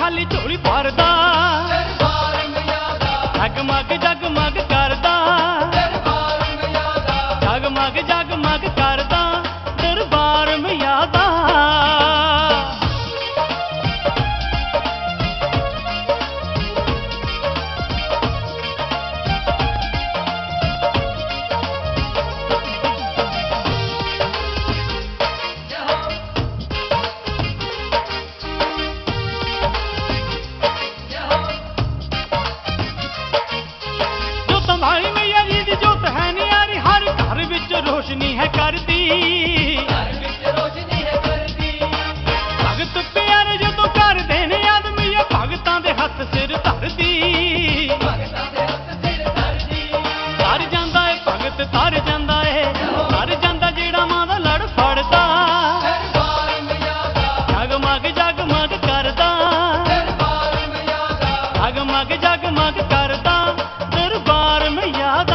खाली झोली भरदा जगमग जगमग करदा जगमग जगमग करदा दरबार मैया दा। भाई मैया जी दी जोत है नियारी हर घर विच रोशनी है करदी भगत प्यारे जदों करदे ने याद मैया भगतां दे हत्थ सिर धरदी तर जांदा है भगत तर जांदा है तर जांदा जेड़ा मां दा लड़ फड़दा जगमग जगमग करदा जगमग जगमग करदा दरबार मैया दा।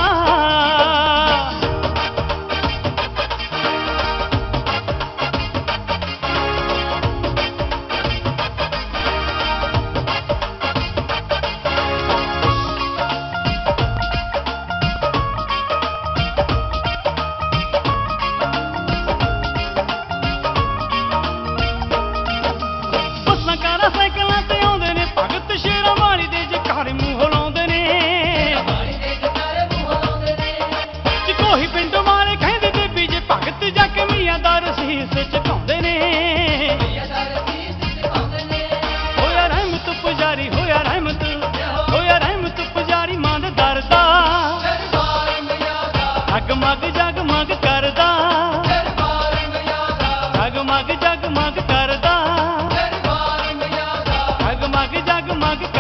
बसां कारां साइकलां ते आउंदे ने भगत शेरां वाली दे जकारे मूंह लाउंदे ने कोही पिंड वाले कहंदे बेबी जे भगत जाके मैया दा रसीस चुकाउंदे ने होया रहमत पुजारी होया रहमत पुजारी मां दे दर दा जगमग जगमग करदा जगमग जगमग करदा जगमग जगमग